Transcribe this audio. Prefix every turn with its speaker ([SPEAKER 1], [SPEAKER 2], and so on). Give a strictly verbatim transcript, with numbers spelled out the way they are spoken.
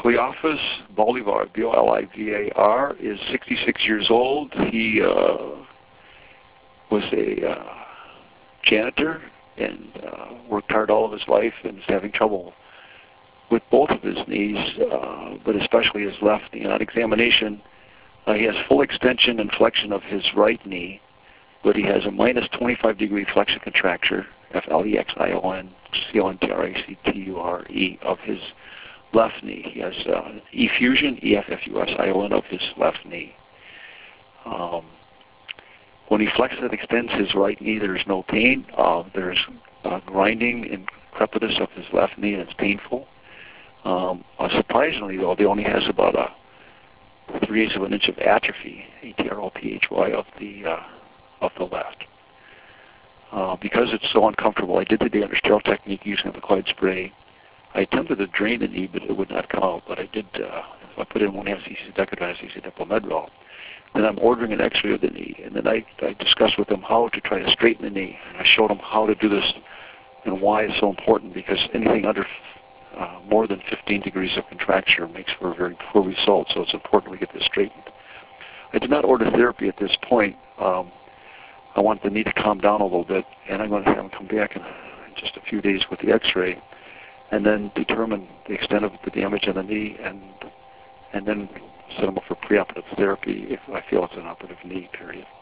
[SPEAKER 1] Cleophas Bolivar, B O L I V A R, is sixty-six years old. He uh, was a uh, janitor and uh, worked hard all of his life and is having trouble with both of his knees, uh, but especially his left knee. On examination, uh, he has full extension and flexion of his right knee, but he has a minus twenty-five degree flexion contracture, F L E X I O N C O N T R A C T U R E, of his left knee. He has uh, effusion, E F F U S I O N, of his left knee. Um, when he flexes and extends his right knee, there's no pain. Uh, there's uh, grinding and crepitus of his left knee, and it's painful. Um, uh, surprisingly, though, he only has about a three-eighths of an inch of atrophy, A T R O P H Y, of the uh, of the left. Uh, because it's so uncomfortable, I did the day under sterile technique using the Clyde spray. I attempted to drain the knee, but it would not come out. But I did. Uh, I put in one half cc Decadron, cc Depomedrol. Then I'm ordering an X-ray of the knee, and then I, I discussed with them how to try to straighten the knee. And I showed them how to do this and why it's so important, because anything under uh, more than fifteen degrees of contracture makes for a very poor result. So it's important we get this straightened. I did not order therapy at this point. Um, I want the knee to calm down a little bit, and I'm going to have them come back in just a few days with the X-ray, and then determine the extent of the damage on the knee, and and then set them up for preoperative therapy if I feel it's an operative knee, period.